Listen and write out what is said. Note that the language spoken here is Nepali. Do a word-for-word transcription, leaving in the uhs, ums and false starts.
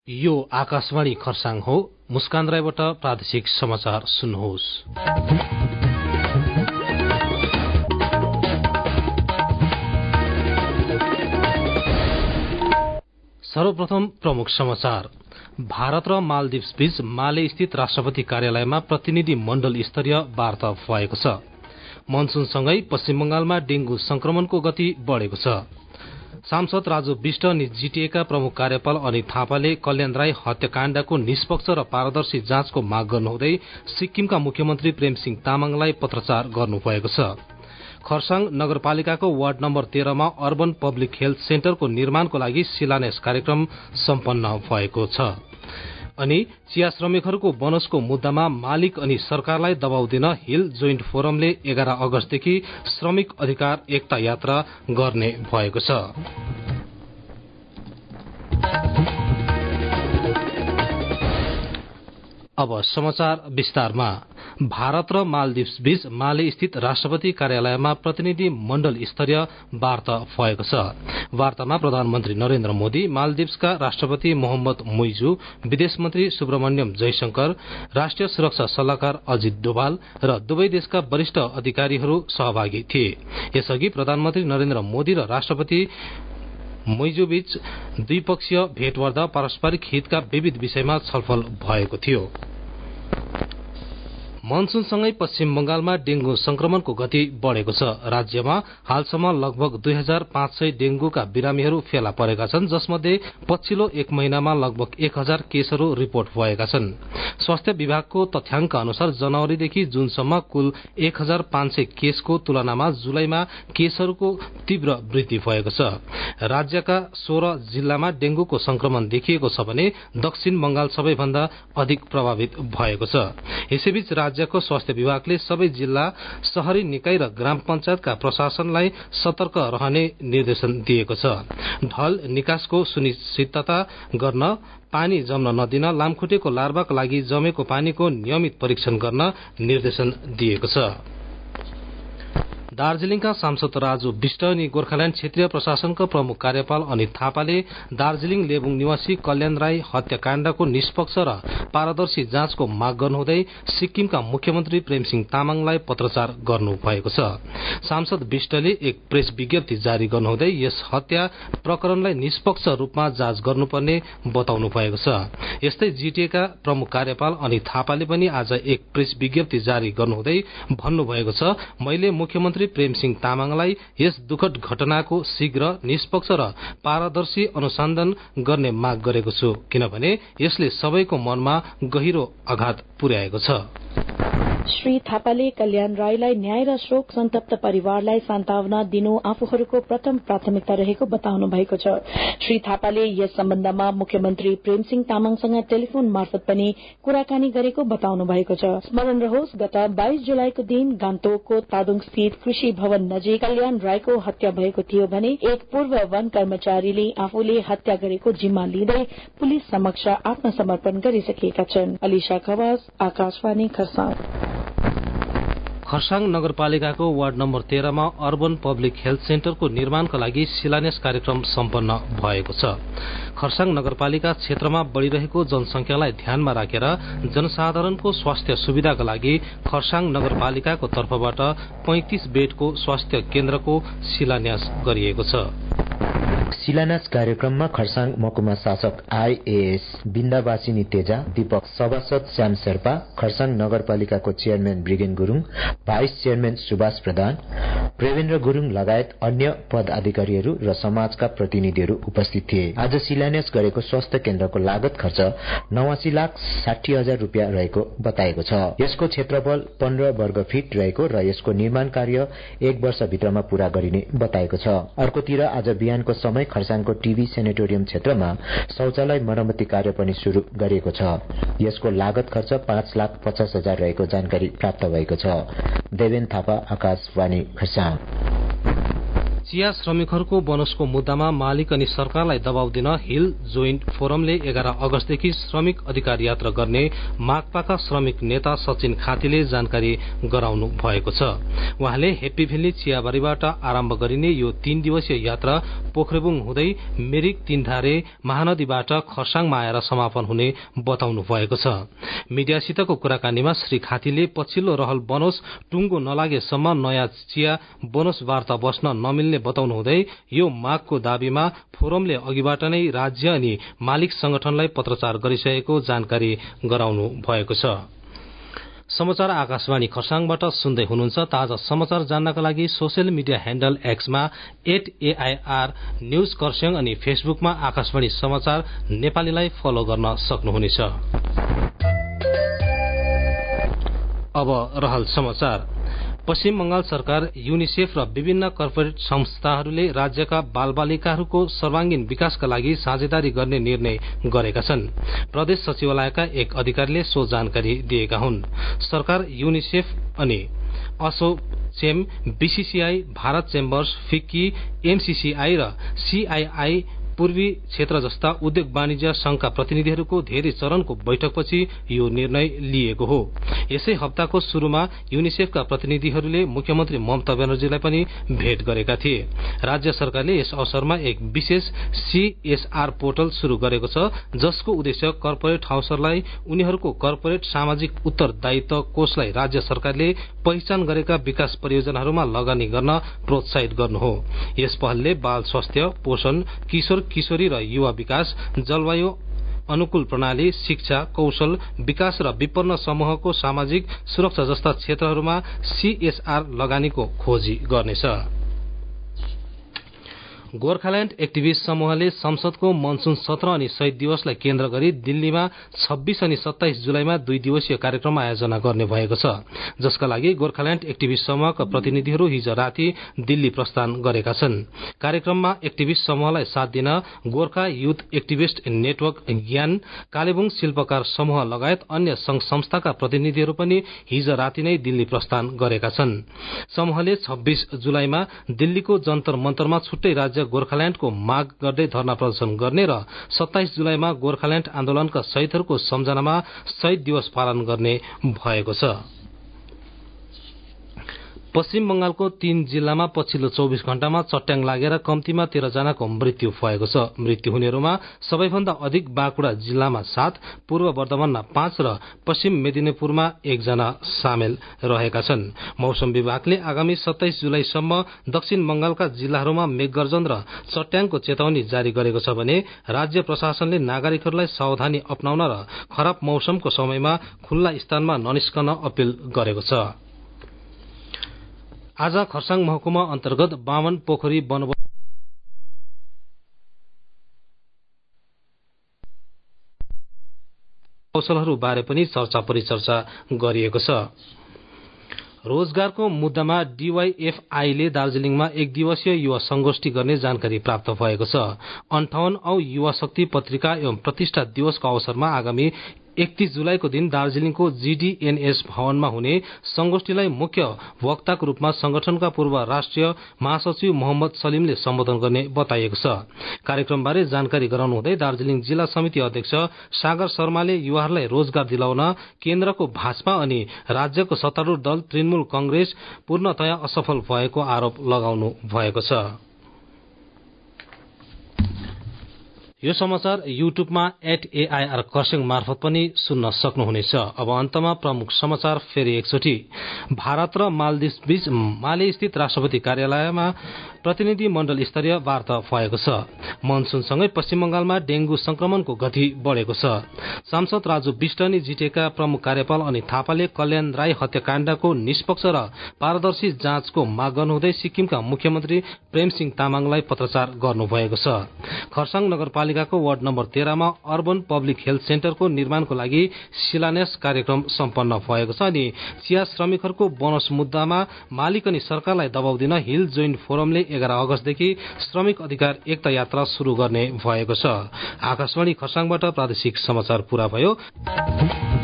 यो आकाशवाणी खरसाङ हो। मुस्कान राईबाट प्रादेशिक समाचार सुन्नुहोस्। सर्वप्रथम प्रमुख समाचार। भारत र मालदिप्स बीच माले स्थित राष्ट्रपति कार्यालयमा प्रतिनिधि मण्डल स्तरीय वार्ता भएको छ। मनसूनसँगै पश्चिम बंगालमा डेंगू संक्रमणको गति बढ़ेको छ। सांसद राजु विष्ट अनि जीटीएका प्रमुख कार्यपाल अनित थापाले कल्याण राई हत्याकाण्डको निष्पक्ष र पारदर्शी जाँचको माग गर्नुहुँदै सिक्किमका मुख्यमन्त्री प्रेमसिंह तामाङलाई पत्रचार गर्नुभएको छ। खरसाङ नगरपालिकाको वार्ड नम्बर तेह्रमा अर्बन पब्लिक हेल्थ सेन्टरको निर्माणको लागि शिलान्यास कार्यक्रम सम्पन्न भएको छ। अनि चिया श्रमिकहरूको बोनसको मुद्दामा मालिक अनि सरकारलाई दबाउ दिन हिल जोइन्ट फोरमले एघार अगस्तदेखि श्रमिक अधिकार एकता यात्रा गर्ने भएको छ। अब समाचार विस्तारमा। भारत र मालदिप्स बीच माले स्थित राष्ट्रपति कार्यालयमा प्रतिनिधि मण्डल स्तरीय वार्ता भएको छ। वार्तामा प्रधानमन्त्री नरेन्द्र मोदी, मालदिप्सका राष्ट्रपति मोहम्मद मुइजू, विदेश मन्त्री सुब्रमण्यम जयशंकर, राष्ट्रिय सुरक्षा सल्लाहकार अजित डोभाल र दुवै देशका वरिष्ठ अधिकारीहरू सहभागी थिए। यसअघि प्रधानमन्त्री नरेन्द्र मोदी र राष्ट्रपति मुइजू बीच द्विपक्षीय भेट गर्दा पारस्परिक हितका विविध विषयमा छलफल भएको थियो। मनसूनसँगै पश्चिम बंगालमा डेंगू संक्रमणको गति बढ़ेको छ। राज्यमा हालसम्म लगभग दुई हजार पाँच सय डेंगूका बिरामीहरू फेला परेका छन्, जसमध्ये पछिल्लो एक महिनामा लगभग एक हजार केसहरू रिपोर्ट भएका छन्। स्वास्थ्य विभागको तथ्याङ्क अनुसार जनवरीदेखि जुनसम्म कुल एक हजार पाँच सय केसको तुलनामा जुलाईमा केसहरूको तीव्र वृद्धि भएको छ। राज्यका सोह्र जिल्लामा डेंगूको संक्रमण देखिएको छ भने दक्षिण बंगाल सबैभन्दा अधिक प्रभावित भएको छ। यसैबीच राज्यको स्वास्थ्य विभागले सबै जिल्ला, शहरी निकाय र ग्राम पञ्चायतका प्रशासनलाई सतर्क रहने निर्देशन दिएको छ। ढल निकासको सुनिश्चितता गर्न, पानी जम्न नदिन, लामखुट्टेको लार्वाका लागि जमेको पानीको नियमित परीक्षण गर्न निर्देशन दिएको छ। दार्जीलिङका सांसद राजु विष्ट अनि गोर्खाल्याण्ड क्षेत्रीय प्रशासनका प्रमुख कार्यपाल अनित थापाले दार्जीलिङ लेबुङ निवासी कल्याण राई हत्याकाण्डको निष्पक्ष र पारदर्शी जाँचको माग गर्नुहुँदै सिक्किमका मुख्यमन्त्री प्रेमसिंह तामाङलाई पत्रचार गर्नुभएको छ। सांसद विष्टले एक प्रेस विज्ञप्ति जारी गर्नुहुँदै यस हत्या प्रकरणलाई निष्पक्ष रूपमा जाँच गर्नुपर्ने बताउनु भएको छ। यस्तै जीटीएका प्रमुख कार्यपाल अनित थापाले पनि आज एक प्रेस विज्ञप्ति जारी गर्नुहुँदै भन्नुभएको छ, मैले मुख्यमन्त्री प्रेमसिंह तामाङलाई यस दुखद घटनाको शीघ्र, निष्पक्ष र पारदर्शी अनुसन्धान गर्ने माग गरेको छु, किनभने यसले सबैको मनमा गहिरो आघात पुर्याएको छ। श्री थापाले कल्याण राईलाई न्याय र शोक सन्तप्त परिवारलाई सान्त्वना दिनु आफूहरूको प्रथम प्राथमिकता रहेको बताउनु भएको छ। श्री थापाले यस सम्बन्धमा मुख्यमन्त्री प्रेमसिंह तामाङसँग टेलिफोन मार्फत पनि कुराकानी गरेको बताउनु भएको छ। स्मरण रहोस्, गत बाइस जुलाईको दिन गान्तोकको तादोङ स्थित कृषि भवन नजिक कल्याण राईको हत्या भएको थियो भने एक पूर्व वन कर्मचारीले आफूले हत्या गरेको जिम्मा लिँदै पुलिस समक्ष आत्मसमर्पण गरिसकेका छन्। अलिशा खवास, आकाशवाणी खरसाङ। खरसाङ नगरपालिकाको वार्ड नम्बर तेह्रमा अर्बन पब्लिक हेल्थ सेन्टरको निर्माणका लागि शिलान्यास कार्यक्रम सम्पन्न भएको छ। खरसाङ नगरपालिका क्षेत्रमा बढ़िरहेको जनसंख्यालाई ध्यानमा राखेर जनसाधारणको स्वास्थ्य सुविधाका लागि खरसाङ नगरपालिकाको तर्फबाट पैंतीस बेडको स्वास्थ्य केन्द्रको शिलान्यास गरिएको छ। शिलान्यास कार्यक्रममा खरसाङ महकुमा शासक आईएएस बिन्दावासिनी तेजा, दीपक सभासद श्याम शेर्पा, खरसाङ नगरपालिकाको chairman Brigen Gurung, vice chairman Subhash Pradhan, Prevendra Gurung लगायत अन्य पदाधिकारीहरू र समाजका प्रतिनिधिहरू उपस्थित थिए। आज शिलान्यास गरेको स्वास्थ्य केन्द्रको लागत खर्च नवासी लाख साठी हजार रूपियाँ रहेको बताएको छ। यसको क्षेत्रफल पन्ध्र वर्ग फिट रहेको र यसको निर्माण कार्य एक वर्षभित्रमा पूरा गरिने बताएको छ। अर्कोतिर आज बिहानको समय खरसाङको टीबी सेनेटोरियम क्षेत्रमा शौचालय मरम्मति कार्य पनि शुरू गरिएको छ। यसको लागत खर्च पाँच लाख पचास हजार रहेको जानकारी प्राप्त भएको छ। देवेन थापा, आकाशवाणी खरसाङ। चिया श्रमिकहरूको बोनसको मुद्दामा मालिक अनि सरकारलाई दबाव दिन हिल जोइन्ट फोरमले एघार अगस्तदेखि श्रमिक अधिकार यात्रा गर्ने माकपाका श्रमिक नेता सचिन खातीले जानकारी गराउनु भएको छ। उहाँले हेप्पी भेली चियाबारीबाट आरम्भ गरिने यो तीन दिवसीय यात्रा पोखरेबुङ हुँदै मिरिक तीनधारे महानदीबाट खरसाङमा आएर समापन हुने बताउनु भएको छ। मीडियासितको कुराकानीमा श्री खातीले पछिल्लो रहल बोनस टुङ्गो नलागेसम्म नयाँ चिया बोनस वार्ता बस्न नमिल्ने बताउनु हुँदै यो मागको दाबीमा फोरमले अघिबाट नै राज्य अनि मालिक संगठनलाई पत्रचार गरिसकेको जानकारी गराउनु भएको छ। समाचार आकाशवाणी खरसाङबाट सुन्दै हुनुहुन्छ। ताजा समाचार जान्नका लागि सोशल मिडिया ह्यान्डल एक्समा एट एआईआर न्यूज खरसाङ अनि फेसबुकमा आकाशवाणी समाचार नेपालीलाई फलो गर्न सक्नुहुनेछ। अब रहल समाचार। पश्चिम बंगाल सरकार यूनिसेफ र विभिन्न कर्पोरेट संस्थाहरूले राज्यका बालबालिकाहरूको सर्वांगीण विकासका लागि साझेदारी गर्ने निर्णय गरेका छन्। प्रदेश सचिवालयका एक अधिकारीले सो जानकारी दिएका हुन्। सरकार यूनिसेफ अनि ASSOCHAM, BCCI, Bharat chambers, FICCI, MCCI र सीआईआई पूर्वी क्षेत्र जस्ता उद्योग वाणिज्य संघका प्रतिनिधिहरूको धेरै चरणको बैठकपछि यो निर्णय लिएको हो। यसै हप्ताको शुरूमा यूनिसेफका प्रतिनिधिहरूले मुख्यमन्त्री ममता ब्यानर्जीलाई पनि भेट गरेका थिए। राज्य सरकारले यस अवसरमा एक विशेष सीएसआर पोर्टल शुरू गरेको छ, जसको उद्देश्य कर्पोरेट हाउसहरूलाई उनीहरूको कर्पोरेट सामाजिक उत्तरदायित्व कोषलाई राज्य सरकारले पहिचान गरेका विकास परियोजनाहरूमा लगानी गर्न प्रोत्साहित गर्नु हो। यस पहलले बाल स्वास्थ्य, पोषण, किशोर किशोरी र युवा विकास, जलवायु अनुकूल प्रणाली, शिक्षा, कौशल विकास र विपन्न समूहको सामाजिक सुरक्षा जस्ता क्षेत्रहरूमा सीएसआर लगानीको खोजी गर्नेछ। गोर्खाल्याण्ड एक्टिभिस्ट समूहले संसदको मनसून सत्र अनि शहीद दिवसलाई केन्द्र गरी दिल्लीमा छब्बीस अनि सत्ताइस जुलाईमा दुई दिवसीय कार्यक्रम आयोजना गर्ने भएको छ, जसका लागि गोर्खाल्याण्ड एक्टिभिस्ट समूहका प्रतिनिधिहरू हिज राति दिल्ली प्रस्थान गरेका छन्। कार्यक्रममा एक्टिभिस्ट समूहलाई साथ दिन गोर्खा युथ एक्टिभिस्ट नेटवर्क ज्ञान, कालेबुङ शिल्पकार समूह लगायत अन्य संघ संस्थाका प्रतिनिधिहरू पनि हिज राति नै दिल्ली प्रस्थान गरेका छन्। समूहले छब्बीस जुलाईमा दिल्लीको जन्तर मन्तरमा छुट्टै राज्य गोर्खाल्याण्डको माग गर्दै धरना प्रदर्शन गर्ने र सत्ताइस जुलाईमा गोर्खाल्याण्ड आन्दोलनका शहीदहरूको सम्झनामा शहीद दिवस पालन गर्ने भएको छ। पश्चिम बंगालको तीन जिल्लामा पछिल्लो चौबीस घण्टामा चट्याङ लागेर कम्तीमा तेह्र जनाको मृत्यु भएको छ। मृत्यु हुनेहरूमा सबैभन्दा अधिक बाँकुड़ा जिल्लामा सात, पूर्व वर्धमानमा पाँच र पश्चिम मेदिनीपुरमा एकजना सामेल रहेका छन्। मौसम विभागले आगामी सत्ताइस जुलाईसम्म दक्षिण बंगालका जिल्लाहरूमा मेघगर्जन र चट्याङको चेतावनी जारी गरेको छ भने राज्य प्रशासनले नागरिकहरूलाई सावधानी अपनाउन र खराब मौसमको समयमा खुल्ला स्थानमा ननिस्कन अपील गरेको छ। आज खरसाङ महकुमा अन्तर्गत बामन पोखरी वन कौशलहरू बारे पनि चर्चा परिचर्चा गरिएको छ। रोजगारको मुद्दामा डीवाईएफआईले दार्जीलिङमा एक दिवसीय युवा संगोष्ठी गर्ने जानकारी प्राप्त भएको छ। अन्ठाउन्न औं युवा शक्ति पत्रिका एवं प्रतिष्ठा दिवसको अवसरमा आगामी एकतीस जुलाईको दिन दार्जीलिङको जीडीएनएस भवनमा हुने संगोष्ठीलाई मुख्य वक्ताको रूपमा संगठनका पूर्व राष्ट्रिय महासचिव मोहम्मद सलीमले सम्बोधन गर्ने बताइएको छ। कार्यक्रमबारे जानकारी गराउनुहुँदै दार्जीलिङ जिल्ला समिति अध्यक्ष सागर शर्माले युवाहरूलाई रोजगार दिलाउन केन्द्रको भाजपा अनि राज्यको सत्तारूढ़ दल तृणमूल कंग्रेस पूर्णतया असफल भएको आरोप लगाउनु भएको छ। यो समाचार युट्युबमा एट एआईआर खरसाङ मार्फत पनि सुन्न सक्नुहुनेछ। अब अन्तमा प्रमुख समाचार फेरि एकचोटि। भारत र मालदिव बीच माले स्थित राष्ट्रपति कार्यालयमा प्रतिनिधि मण्डल स्तरीय वार्ता भएको छ। मनसूनसँगै पश्चिम बंगालमा डेंगू संक्रमणको गति बढ़ेको छ। सांसद राजु विष्ट अनि जिटेका प्रमुख कार्यपाल अनि थापाले कल्याण राई हत्याकाण्डको निष्पक्ष र पारदर्शी जाँचको माग गर्नुहुँदै सिक्किमका मुख्यमन्त्री प्रेमसिंह तामाङलाई पत्रचार गर्नुभएको छ। खरसाङ नगरपालिकाको वार्ड नम्बर तेह्रमा अर्बन पब्लिक हेल्थ सेन्टरको निर्माणको लागि शिलान्यास कार्यक्रम सम्पन्न भएको छ अनि चिया श्रमिकहरूको बोनस मुद्दामा मालिक अनि सरकारलाई दबाव दिन हिल जोइन्ट फोरमले एघार अगस्तदेखि श्रमिक अधिकार एकता यात्रा शुरू गर्ने भएको छ। आकाशवाणी खरसाङबाट प्रादेशिक समाचार पूरा भयो।